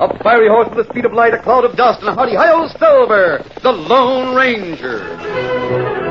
A fiery horse with the speed of light, a cloud of dust, and a hearty hi-yo Silver, the Lone Ranger.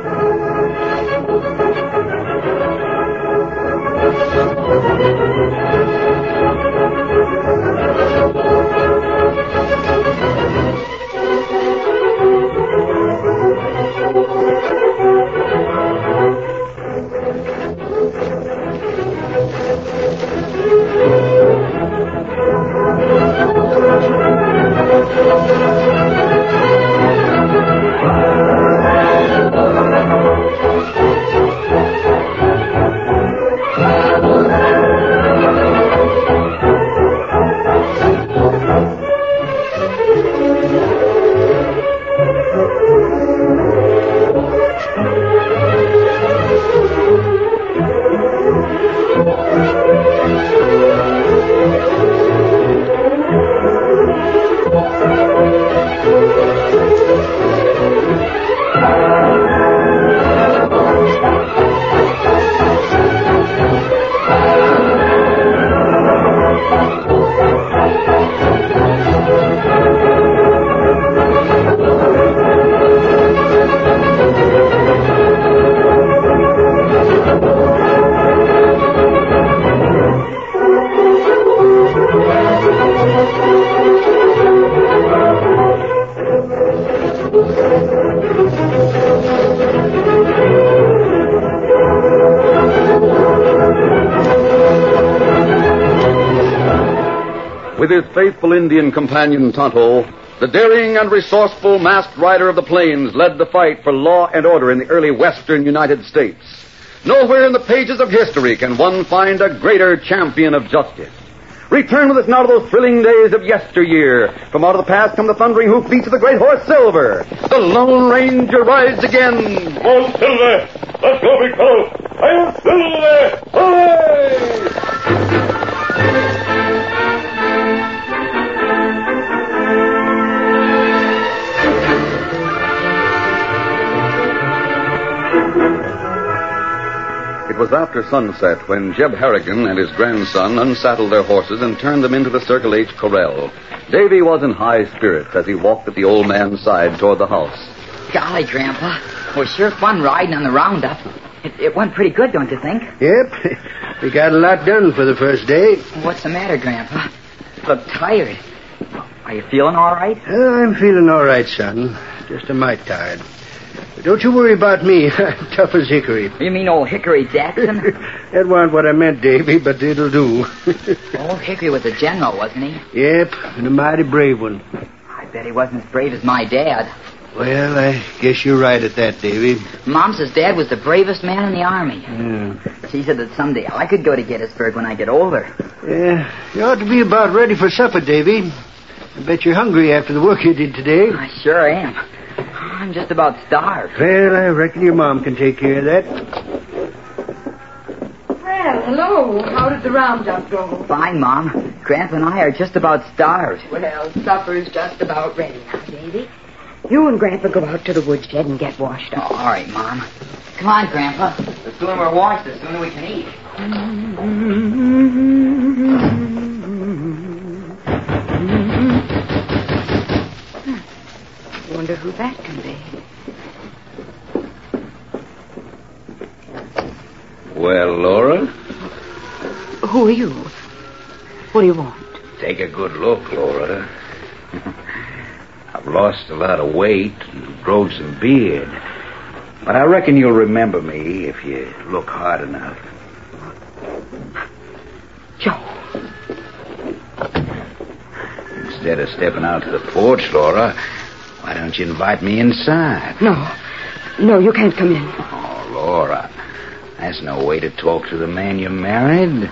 With his faithful Indian companion, Tonto, the daring and resourceful masked rider of the plains led the fight for law and order in the early western United States. Nowhere in the pages of history can one find a greater champion of justice. Return with us now to those thrilling days of yesteryear. From out of the past come the thundering hoofbeats of the great horse Silver. The Lone Ranger rides again. Oh, Silver! Let's go, big fellow! I'm Silver! Hooray! It was after sunset when Jeb Harrigan and his grandson unsaddled their horses and turned them into the Circle H corral. Davy was in high spirits as he walked at the old man's side toward the house. Golly, Grandpa. It was sure fun riding on the roundup. It went pretty good, don't you think? Yep. We got a lot done for the first day. What's the matter, Grandpa? You look tired. Are you feeling all right? I'm feeling all right, son. Just a mite tired. But don't you worry about me. I'm tough as hickory. You mean old Hickory Jackson? That wasn't what I meant, Davy, but it'll do. Old Hickory was a general, wasn't he? Yep, and a mighty brave one. I bet he wasn't as brave as my dad. Well, I guess you're right at that, Davy. Mom says Dad was the bravest man in the Army. Yeah. She said that someday I could go to Gettysburg when I get older. Yeah, you ought to be about ready for supper, Davy. I bet you're hungry after the work you did today. I sure am. I'm just about starved. Well, I reckon your mom can take care of that. Well, hello. How did the roundup go? Fine, Mom. Grandpa and I are just about starved. Well, supper's just about ready now, Davy. You and Grandpa go out to the woodshed and get washed up. All right, Mom. Come on, Grandpa. The sooner we're washed, the sooner we can eat. Wonder who that can be. Well, Laura? Who are you? What do you want? Take a good look, Laura. I've lost a lot of weight and grown some beard. But I reckon you'll remember me if you look hard enough. Joe. Instead of stepping out to the porch, Laura, why don't you invite me inside? No, you can't come in. Oh, Laura, that's no way to talk to the man you married.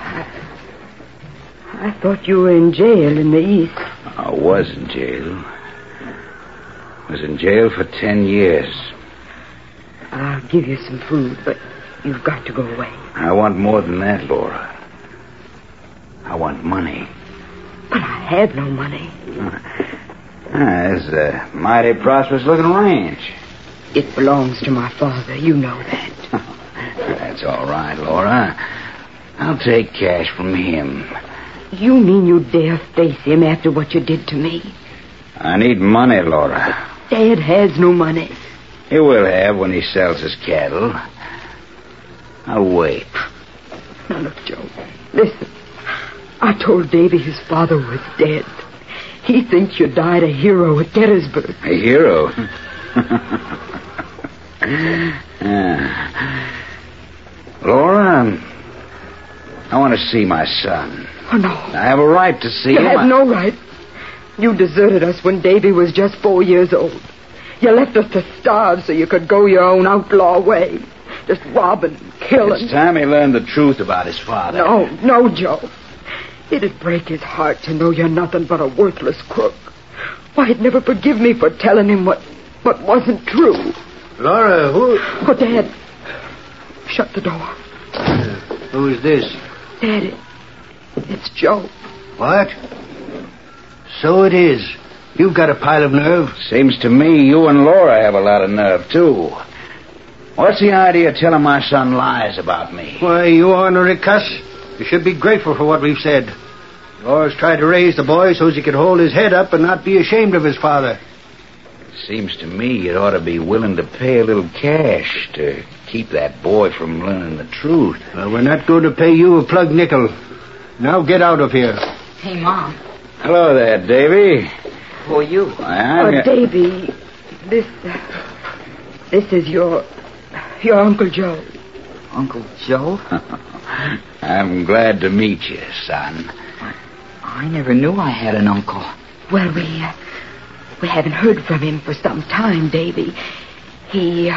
I thought you were in jail in the East. I was in jail. Was in jail for 10 years. I'll give you some food, but you've got to go away. I want more than that, Laura. I want money. But I have no money. It's a mighty prosperous-looking ranch. It belongs to my father. You know that. That's all right, Laura. I'll take cash from him. You mean you dare face him after what you did to me? I need money, Laura. Dad has no money. He will have when he sells his cattle. I'll wait. Now, look, Joe. Listen. I told Davy his father was dead. He thinks you died a hero at Gettysburg. A hero? Laura, I want to see my son. Oh, no. I have a right to see him. You have no right. You deserted us when Davy was just 4 years old. You left us to starve so you could go your own outlaw way. Just robbing and killing. It's time he learned the truth about his father. No, Joe. It'd break his heart to know you're nothing but a worthless crook. Why, he'd never forgive me for telling him what wasn't true. Laura, who... Oh, Dad. Shut the door. Who is this? Daddy. It's Joe. What? So it is. You've got a pile of nerve. Seems to me you and Laura have a lot of nerve, too. What's the idea of telling my son lies about me? Why, you ornery cuss. You should be grateful for what we've said. Laura's tried to raise the boy so he could hold his head up and not be ashamed of his father. Seems to me you'd ought to be willing to pay a little cash to keep that boy from learning the truth. Well, we're not going to pay you a plug nickel. Now get out of here. Hey, Mom. Hello there, Davy. Who are you? Davy, this is your Uncle Joe. Uncle Joe? I'm glad to meet you, son. I never knew I had an uncle. Well, we haven't heard from him for some time, Davy. He,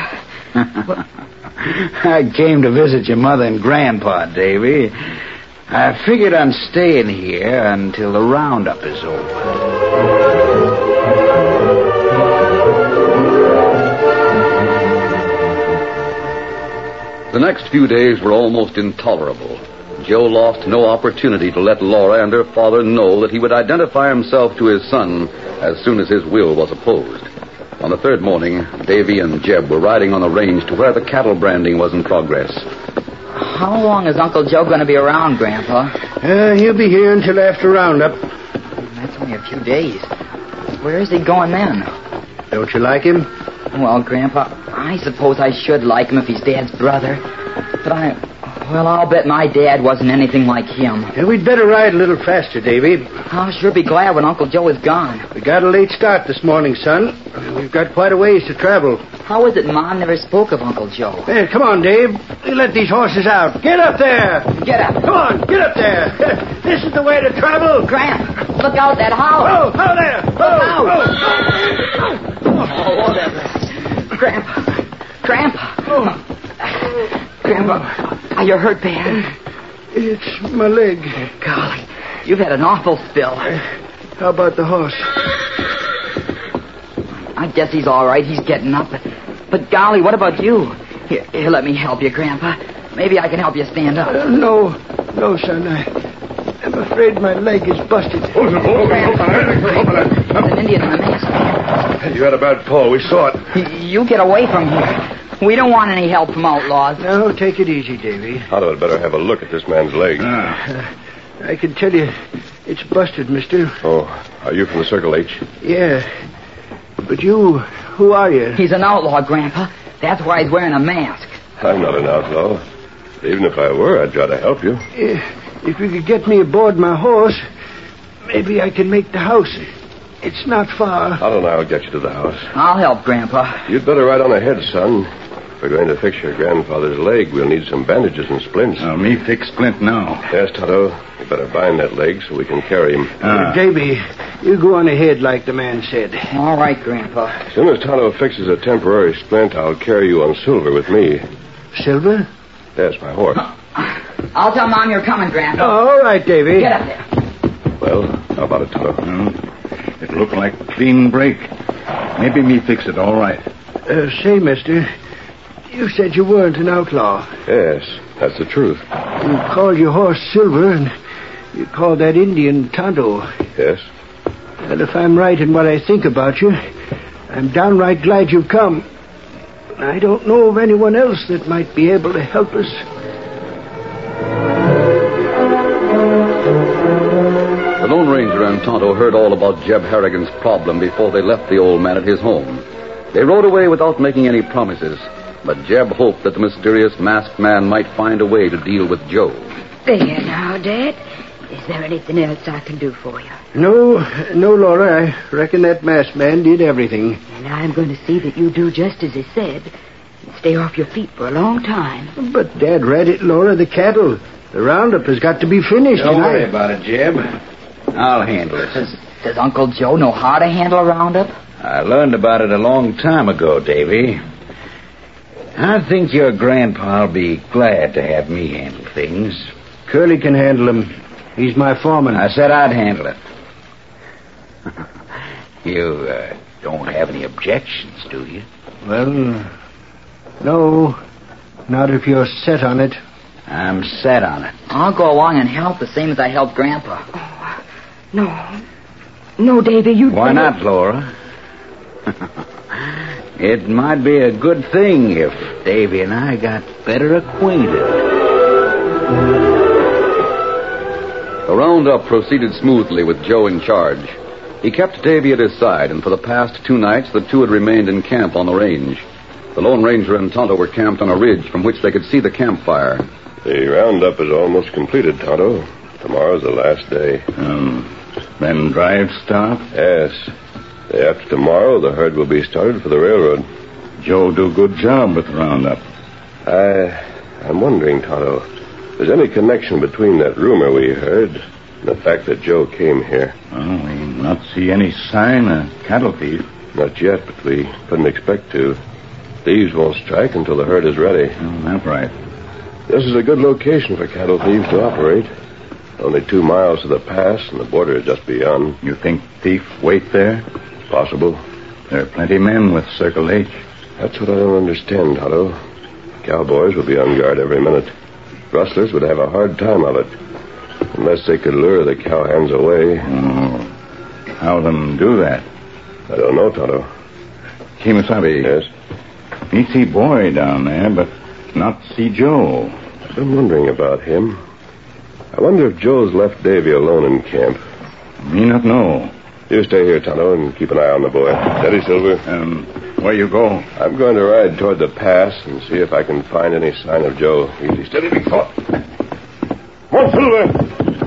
I came to visit your mother and grandpa, Davy. I figured on staying here until the roundup is over. The next few days were almost intolerable. Joe lost no opportunity to let Laura and her father know that he would identify himself to his son as soon as his will was opposed. On the third morning, Davy and Jeb were riding on the range to where the cattle branding was in progress. How long is Uncle Joe going to be around, Grandpa? He'll be here until after roundup. That's only a few days. Where is he going then? Don't you like him? Well, Grandpa, I suppose I should like him if he's Dad's brother. But I'll bet my dad wasn't anything like him. Yeah, we'd better ride a little faster, Davy. I'll sure be glad when Uncle Joe is gone. We got a late start this morning, son. We've got quite a ways to travel. How is it Mom never spoke of Uncle Joe? Hey, come on, Dave. We let these horses out. Get up there. Get up. Come on, get up there. This is the way to travel. Gramp, look out that house. Oh, how there. Oh, whatever. Grandpa. Grandpa, are you hurt bad? It's my leg. Golly, you've had an awful spill. How about the horse? I guess he's all right. He's getting up. But golly, what about you? Here, let me help you, Grandpa. Maybe I can help you stand up. No, son. I'm afraid my leg is busted. There's an Indian in the mask. You had a bad fall. We saw it. You get away from here. We don't want any help from outlaws. No, take it easy, Davy. I'd better have a look at this man's leg. I can tell you, it's busted, mister. Oh, are you from the Circle H? Yeah. But who are you? He's an outlaw, Grandpa. That's why he's wearing a mask. I'm not an outlaw. Even if I were, I'd try to help you. If you could get me aboard my horse, maybe I can make the house. It's not far. I don't know. I'll get you to the house. I'll help, Grandpa. You'd better ride on ahead, son. If we're going to fix your grandfather's leg, we'll need some bandages and splints. Me fix splint now. Yes, Tonto. You better bind that leg so we can carry him. Davy, you go on ahead like the man said. All right, Grandpa. As soon as Tonto fixes a temporary splint, I'll carry you on Silver with me. Silver? Yes, my horse. I'll tell Mom you're coming, Grandpa. Oh, all right, Davy. Get up there. Well, how about it, Tonto? It looked like a clean break. Maybe me fix it all right. Say, mister, you said you weren't an outlaw. Yes, that's the truth. You called your horse Silver, and you called that Indian Tonto. Yes? Well, if I'm right in what I think about you, I'm downright glad you've come. I don't know of anyone else that might be able to help us. Tonto heard all about Jeb Harrigan's problem before they left the old man at his home. They rode away without making any promises, but Jeb hoped that the mysterious masked man might find a way to deal with Joe. There now, Dad. Is there anything else I can do for you? No, Laura. I reckon that masked man did everything. And I'm going to see that you do just as he said. And stay off your feet for a long time. But Dad read it, Laura, the cattle. The roundup has got to be finished. Don't worry about it, Jeb. I'll handle it. Does Uncle Joe know how to handle a roundup? I learned about it a long time ago, Davy. I think your grandpa'll be glad to have me handle things. Curly can handle him. He's my foreman. I said I'd handle it. You don't have any objections, do you? Well, no. Not if you're set on it. I'm set on it. I'll go along and help the same as I helped Grandpa. Oh, no. No, Davy, you... Why not, Laura? It might be a good thing if Davy and I got better acquainted. The roundup proceeded smoothly with Joe in charge. He kept Davy at his side, and for the past 2 nights, the two had remained in camp on the range. The Lone Ranger and Tonto were camped on a ridge from which they could see the campfire. The roundup is almost completed, Tonto. Tomorrow's the last day. Then drive start? Yes. Day after tomorrow, the herd will be started for the railroad. Joe do good job with the roundup. I'm wondering, Tonto, if there's any connection between that rumor we heard and the fact that Joe came here. Well, we not see any sign of cattle thief. Not yet, but we couldn't expect to. Thieves won't strike until the herd is ready. That's right. This is a good location for cattle thieves to operate. Only 2 miles to the pass, and the border is just beyond. You think thief wait there? Possible. There are plenty men with Circle H. That's what I don't understand, Tonto. Cowboys will be on guard every minute. Rustlers would have a hard time of it. Unless they could lure the cowhands away. How them do that? I don't know, Tonto. Kimasabi. Yes? Me see boy down there, but not see Joe. I've been wondering about him. I wonder if Joe's left Davy alone in camp. Me not know. You stay here, Tonto, and keep an eye on the boy. Steady, Silver. Where you go? I'm going to ride toward the pass and see if I can find any sign of Joe. Easy, steady, big fella. Come on, Silver.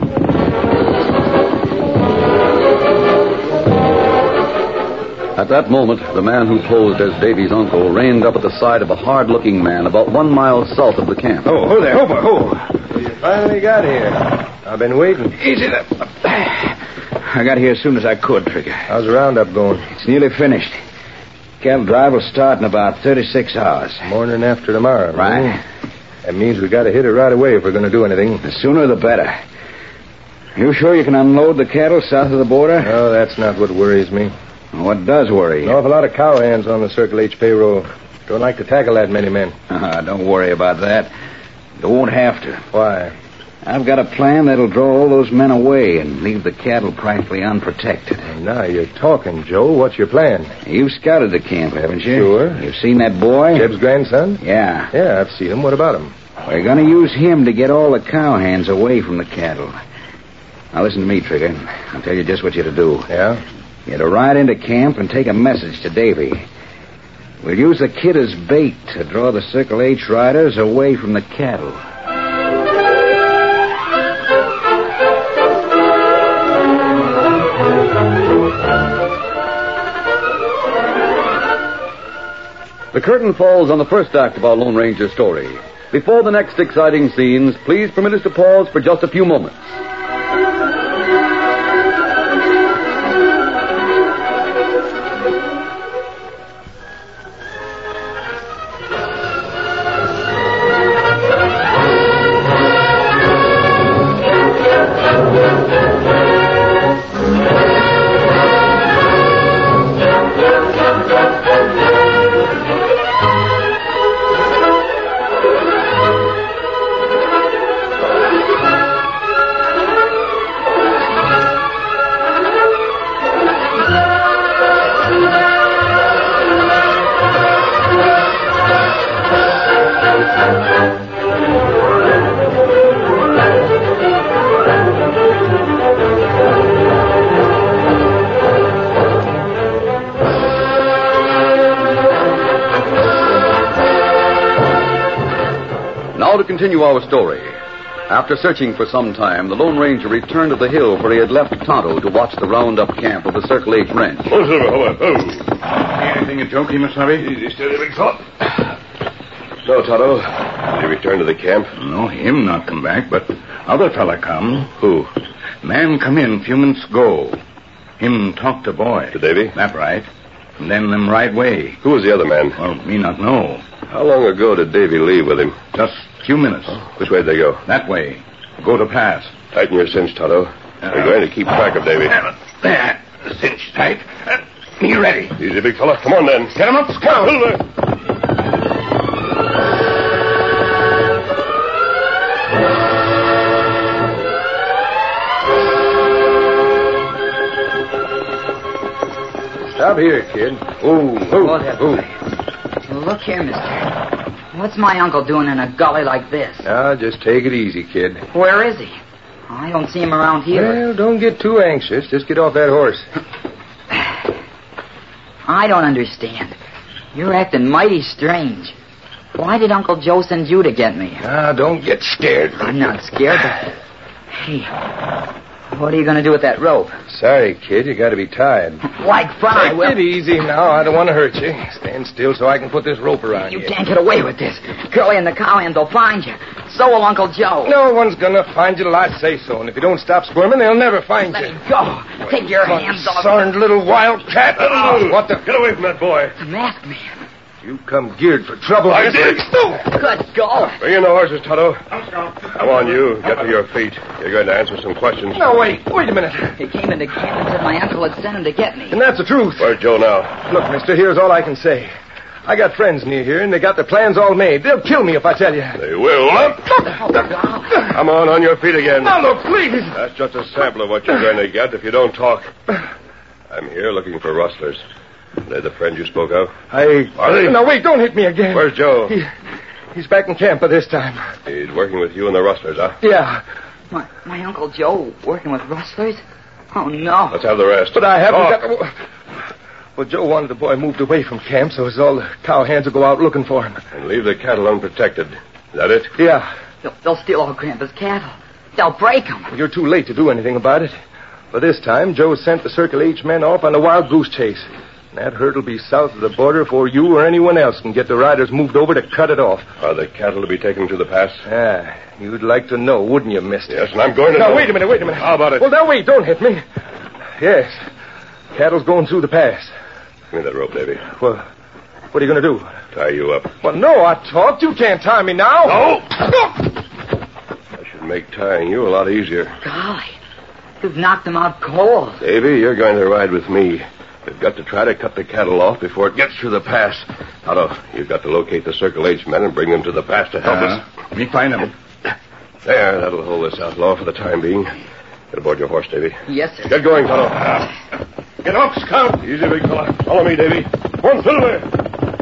At that moment, the man who posed as Davy's uncle reined up at the side of a hard-looking man about 1 mile south of the camp. Oh there, You finally got here. I've been waiting. Easy there. I got here as soon as I could, Trigger. How's the roundup going? It's nearly finished. Cattle drive will start in about 36 hours. Morning after tomorrow. Right. That means we got to hit it right away if we're going to do anything. The sooner the better. You sure you can unload the cattle south of the border? No, that's not what worries me. What does worry you? An awful lot of cowhands on the Circle H payroll. Don't like to tackle that many men. Don't worry about that. You won't have to. Why? I've got a plan that'll draw all those men away and leave the cattle practically unprotected. Now you're talking, Joe. What's your plan? You've scouted the camp, haven't you? Sure. You've seen that boy? Jeb's grandson? Yeah. Yeah, I've seen him. What about him? We're going to use him to get all the cowhands away from the cattle. Now listen to me, Trigger. I'll tell you just what you're to do. Yeah? You're to ride into camp and take a message to Davy. We'll use the kid as bait to draw the Circle H riders away from the cattle. The curtain falls on the first act of our Lone Ranger story. Before the next exciting scenes, please permit us to pause for just a few moments. continue our story. After searching for some time, the Lone Ranger returned to the hill where he had left Tonto to watch the roundup camp of the Circle H ranch. Oh, Silver, hold on. Anything a joke, Kimasabi? Easy, steady, big fella. So, Tonto, did he return to the camp? No, him not come back, but other fella come. Who? Man come in few minutes ago. Him talk to boy. To Davy? That right. And then them right way. Who was the other man? Well, me not know. How long ago did Davy leave with him? Just few minutes. Which way did they go? That way. Go to pass. Tighten your cinch, Tonto. We're going to keep track of Davy. There. Cinch tight. Me ready. Easy, big fella. Come on, then. Get him up, Scout. Stop here, kid. Look here, mister. What's my uncle doing in a gully like this? Now, just take it easy, kid. Where is he? I don't see him around here. Well, don't get too anxious. Just get off that horse. I don't understand. You're acting mighty strange. Why did Uncle Joe send you to get me? Now, don't get scared. I'm not scared, but... Hey, what are you going to do with that rope? Sorry, kid. You got to be tied. Like fun, I will. Take it easy now. I don't want to hurt you. Stand still so I can put this rope around you. You can't get away with this. Curly and the cowhands will find you. So will Uncle Joe. No one's going to find you till I say so. And if you don't stop squirming, they'll never find Let you. me go. Take your hands off. Concerned little wildcat. What the... Get away from that boy. The masked man. You come geared for trouble. I did. Good go. Bring in the horses, Tonto. Come on, you. Get to your feet. You're going to answer some questions. No, wait a minute. He came into camp and said my uncle had sent him to get me. And that's the truth. Where's Joe now? Look, mister, here's all I can say. I got friends near here, and they got their plans all made. They'll kill me if I tell you. They will. Come on your feet again. Now, look, please. That's just a sample of what you're going to get if you don't talk. I'm here looking for rustlers. They're the friend you spoke of? Are they? No, wait, don't hit me again. Where's Joe? He's back in camp by this time. He's working with you and the rustlers, huh? Yeah. My Uncle Joe working with rustlers? Oh, no. Let's have the rest. But I haven't got... Well, Joe wanted the boy moved away from camp, so it's all the cowhands will go out looking for him. And leave the cattle unprotected. Is that it? Yeah. They'll steal all Grandpa's cattle. They'll break them. Well, you're too late to do anything about it. By this time, Joe sent the Circle H men off on a wild goose chase. That herd will be south of the border before you or anyone else can get the riders moved over to cut it off. Are the cattle to be taken to the pass? Ah, you'd like to know, wouldn't you, mister? Yes, and I'm going to Now, know. wait a minute. How about it? Well, now, wait, don't hit me. Yes, cattle's going through the pass. Give me that rope, Davy. Well, what are you going to do? Tie you up. Well, no, I talked. You can't tie me now. No! I should make tying you a lot easier. Golly, you've knocked them out cold. Davy, you're going to ride with me. We've got to try to cut the cattle off before it gets through the pass. Otto, you've got to locate the Circle H men and bring them to the pass to help us. Me find them. There, that'll hold this outlaw for the time being. Get aboard your horse, Davy. Yes, sir. Get going, Otto. Get up, Scout. Easy, big fella. Follow me, Davy. Come on, Silver.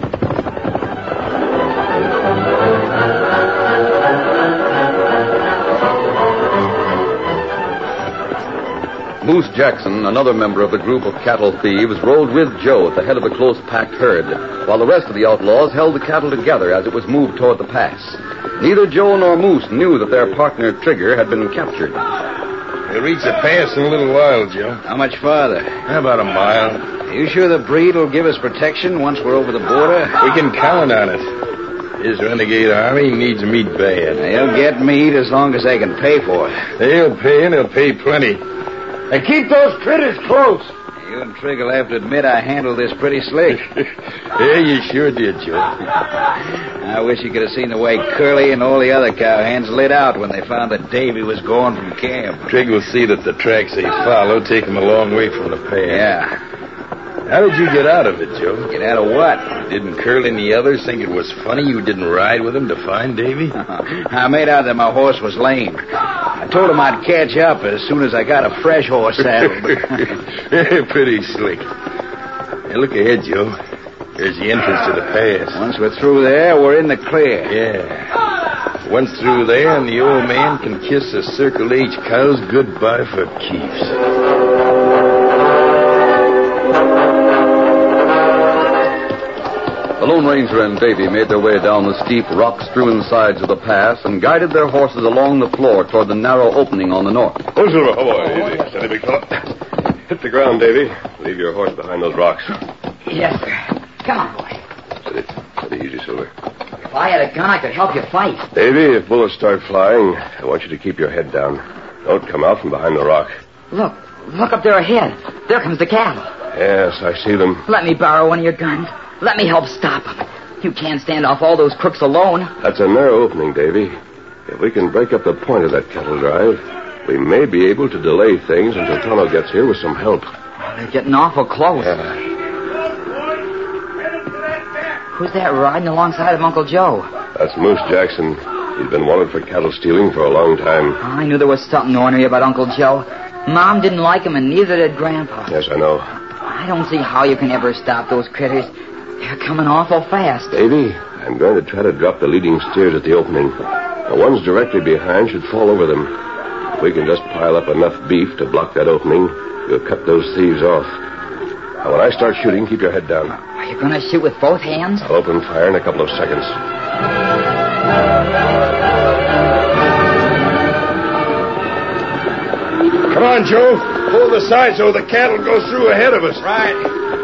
Moose Jackson, another member of the group of cattle thieves, rode with Joe at the head of the close-packed herd, while the rest of the outlaws held the cattle together as it was moved toward the pass. Neither Joe nor Moose knew that their partner, Trigger, had been captured. We'll reach the pass in a little while, Joe. How much farther? About a mile. Are you sure the breed will give us protection once we're over the border? We can count on it. His renegade army needs meat bad. They'll get meat as long as they can pay for it. They'll pay, and they'll pay plenty. And keep those critters close. You and Trigger will have to admit I handled this pretty slick. Yeah, you sure did, Joe. I wish you could have seen the way Curly and all the other cowhands lit out when they found that Davy was gone from camp. Trig will see that the tracks they follow take them a long way from the pass. Yeah. How did you get out of it, Joe? Get out of what? Didn't Curly and the others think it was funny you didn't ride with them to find Davy? I made out that my horse was lame. I told him I'd catch up as soon as I got a fresh horse saddled. Pretty slick. Hey, look ahead, Joe. There's the entrance to the pass. Once we're through there, we're in the clear. Yeah. Once through there, and the old man can kiss the Circle H cows goodbye for keeps. The The Lone Ranger and Davy made their way down the steep, rock-strewn sides of the pass and guided their horses along the floor toward the narrow opening on the north. Oh, Silver. Oh, boy. Easy. Steady, big fella. Hit the ground, Davy. Leave your horse behind those rocks. Yes, sir. Come on, boy. Steady, easy, Silver. If I had a gun, I could help you fight. Davy, if bullets start flying, I want you to keep your head down. Don't come out from behind the rock. Look up there ahead. There comes the cattle. Yes, I see them. Let me borrow one of your guns. Let me help stop them. You can't stand off all those crooks alone. That's a narrow opening, Davy. If we can break up the point of that cattle drive, we may be able to delay things until Tonto gets here with some help. They're getting awful close. Yeah. Who's that riding alongside of Uncle Joe? That's Moose Jackson. He's been wanted for cattle stealing for a long time. I knew there was something ornery about Uncle Joe. Mom didn't like him, and neither did Grandpa. Yes, I know. I don't see how you can ever stop those critters. They're coming awful fast. Davy, I'm going to try to drop the leading steers at the opening. The ones directly behind should fall over them. If we can just pile up enough beef to block that opening, we'll cut those thieves off. Now, when I start shooting, keep your head down. Are you going to shoot with both hands? I'll open fire in a couple of seconds. Come on, Joe. Pull the side so the cattle go through ahead of us. Right.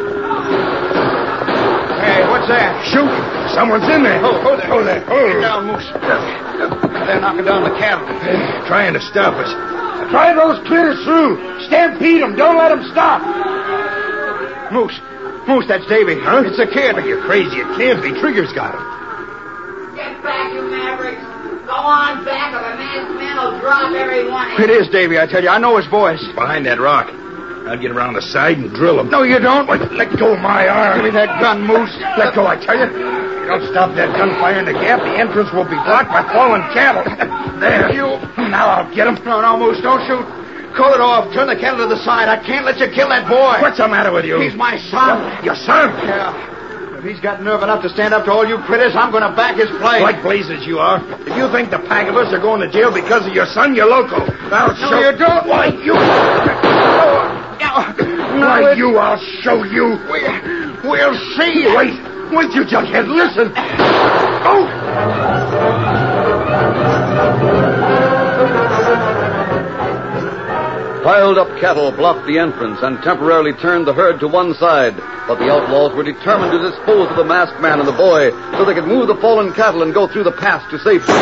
Hey, what's that? Shoot. Someone's in there. Hold there. Hold there. Get down, Moose. They're knocking down the cattle. Trying to stop us. Drive those critters through. Stampede them. Don't let them stop. Moose, that's Davy. Huh? It's a kid. You're crazy. It can't be. Trigger's got him. Get back, you mavericks. Go on back, or the masked man will drop every one of you. It is Davy, I tell you. I know his voice. Behind that rock. I'll get around the side and drill him. No, you don't. Let go of my arm. Give me that gun, Moose. Let go, I tell you. If you don't stop that gunfire in the gap, the entrance will be blocked by fallen cattle. There. You. Now I'll get him. No, Moose, don't shoot. Call it off. Turn the cattle to the side. I can't let you kill that boy. What's the matter with you? He's my son. Your son? Yeah. If he's got nerve enough to stand up to all you critters, I'm going to back his play. Like blazes you are. If you think the pack of us are going to jail because of your son, you're loco. I'll show you don't. Why, you... Why, you, I'll show you. We'll see. Wait, you junkhead, listen. Oh! Piled up cattle blocked the entrance and temporarily turned the herd to one side, but the outlaws were determined to dispose of the masked man and the boy so they could move the fallen cattle and go through the pass to safety.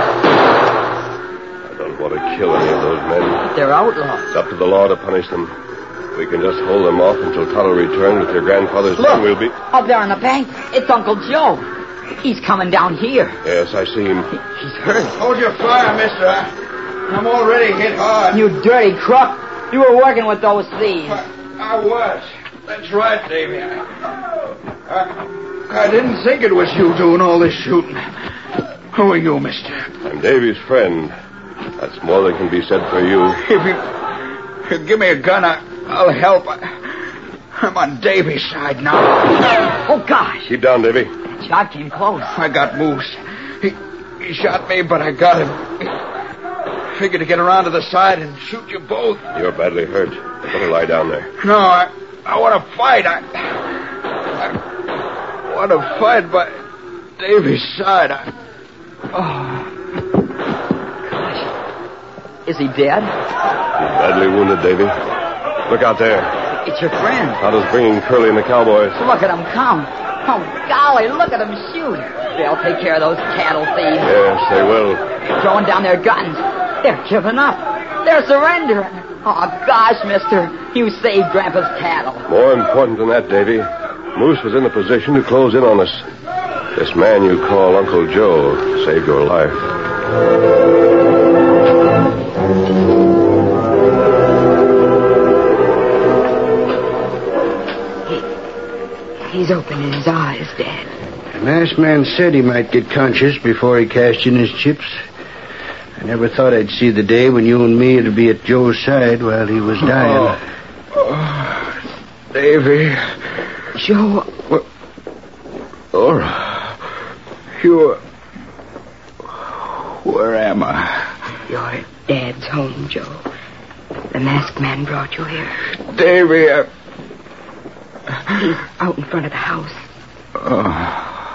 I don't want to kill any of those men. They're outlaws. It's up to the law to punish them. We can just hold them off until Tonto returns with your grandfather's son. We'll be... Up there on the bank, it's Uncle Joe. He's coming down here. Yes, I see him. He's hurt. Hold your fire, mister. I'm already hit hard. You dirty crook. You were working with those thieves. I was. That's right, Davy. I didn't think it was you doing all this shooting. Who are you, mister? I'm Davy's friend. That's more than can be said for you. If you give me a gun, I'll help. I'm on Davy's side now. Oh, gosh. Keep down, Davy. That shot came close. I got Moose. He shot me, but I got him. Figured to get around to the side and shoot you both. You're badly hurt. Better lie down there. No, I want to fight. I want to fight by Davy's side. Gosh. Is he dead? He's badly wounded, Davy. Look out there. It's your friend. Tonto's bringing Curly and the cowboys. Look at him come. Oh, golly, look at them shoot. They'll take care of those cattle thieves. Yes, they will. They're throwing down their guns. They're giving up. They're surrendering. Oh, gosh, mister. You saved Grandpa's cattle. More important than that, Davy, Moose was in a position to close in on us. This man you call Uncle Joe saved your life. He's opening his eyes, Dad. The masked man said he might get conscious before he cashed in his chips. I never thought I'd see the day when you and me would be at Joe's side while he was dying. Davy. Joe. Where am I? Your dad's home, Joe. The masked man brought you here. Davy, He's out in front of the house.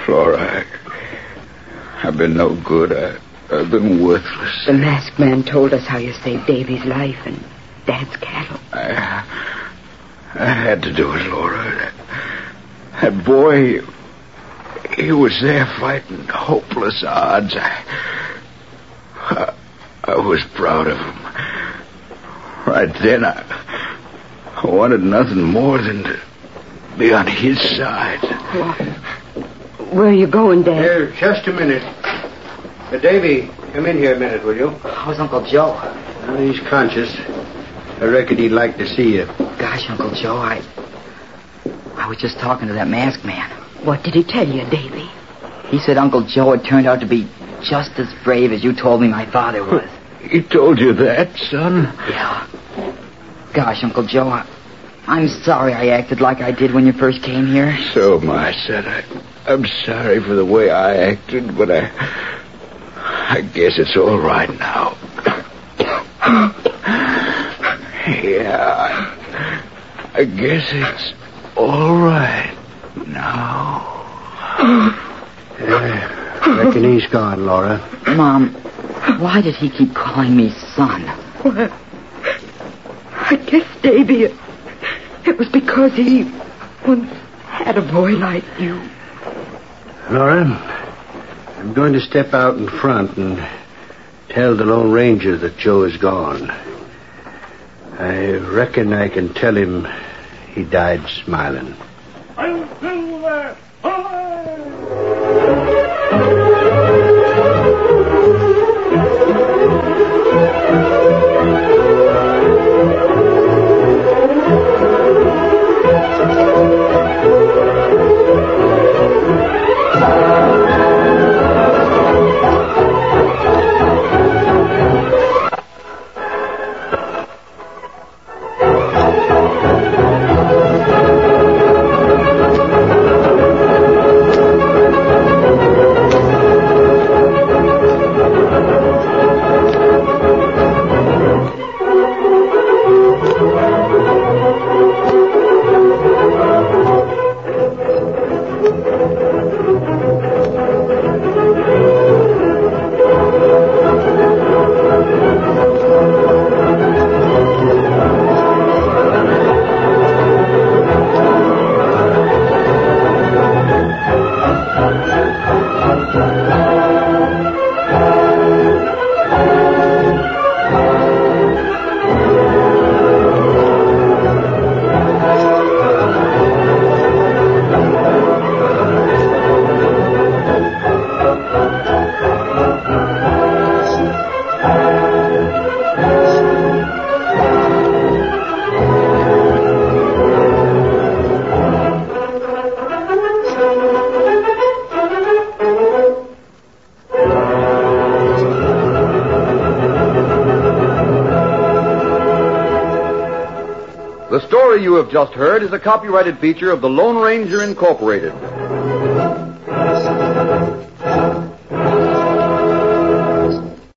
Flora, I've been no good. I've been worthless. The masked man told us how you saved Davy's life and Dad's cattle. I had to do it, Laura. That boy, he was there fighting hopeless odds. I was proud of him. Right then, I wanted nothing more than to be on his side. Where are you going, Dad? Here, just a minute. Davy, come in here a minute, will you? How's Uncle Joe? Well, he's conscious. I reckon he'd like to see you. Gosh, Uncle Joe, I was just talking to that masked man. What did he tell you, Davy? He said Uncle Joe had turned out to be just as brave as you told me my father was. He told you that, son? Yeah. Gosh, Uncle Joe, I'm sorry I acted like I did when you first came here. So am I, son. I'm sorry for the way I acted, but I guess it's all right now. Yeah, I guess it's all right now. I reckon he's gone, Laura. Mom, why did he keep calling me son? Well, I guess, Davy, it was because he once had a boy like you. Laura, I'm going to step out in front and tell the Lone Ranger that Joe is gone. I reckon I can tell him he died smiling. I'm still there. The story you have just heard is a copyrighted feature of the Lone Ranger Incorporated.